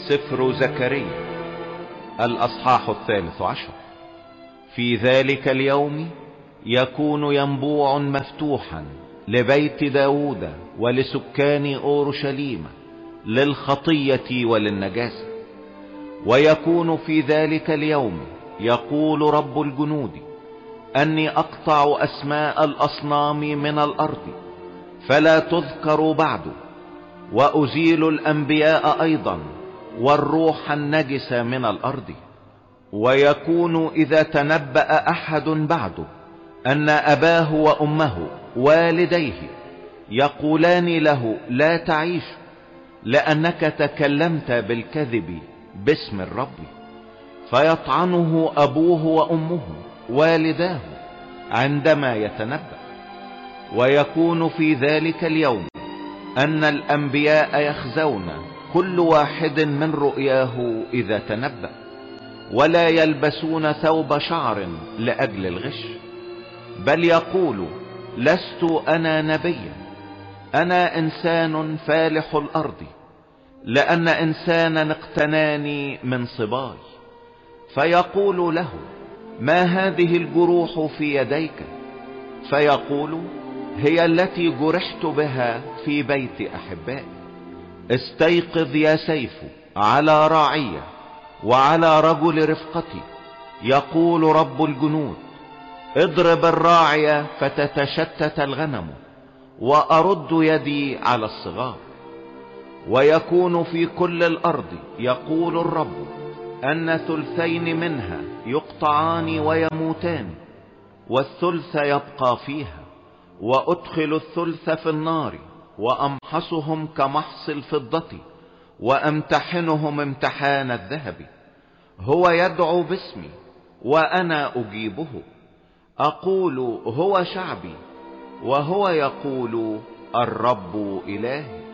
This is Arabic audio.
سفر زكريا الأصحاح 13. في ذلك اليوم يكون ينبوع مفتوحا لبيت داود ولسكان أورشليم للخطية وللنجاسة. ويكون في ذلك اليوم يقول رب الجنود أني أقطع أسماء الأصنام من الأرض فلا تذكر بعد، وأزيل الأنبياء أيضا والروح النجس من الأرض. ويكون إذا تنبأ أحد بعد أن أباه وأمه والديه يقولان له لا تعيش لأنك تكلمت بالكذب باسم الرب، فيطعنه أبوه وأمه والداه عندما يتنبأ. ويكون في ذلك اليوم أن الأنبياء يخزون كل واحد من رؤياه إذا تنبأ، ولا يلبسون ثوب شعر لأجل الغش، بل يقول لست أنا نبيا، أنا إنسان فالح الأرض، لأن إنسانا اقتناني من صباي. فيقول له ما هذه الجروح في يديك؟ فيقول هي التي جرحت بها في بيت أحبائي. استيقظ يا سيف على راعية وعلى رجل رفقتي، يقول رب الجنود. اضرب الراعية فتتشتت الغنم، وأرد يدي على الصغار. ويكون في كل الأرض يقول الرب أن ثلثين منها يقطعان ويموتان، والثلث يبقى فيها. وأدخل الثلث في النار وأمحصهم كمحص الفضة، وأمتحنهم امتحان الذهب. هو يدعو باسمي وأنا أجيبه، أقول هو شعبي، وهو يقول الرب إلهي.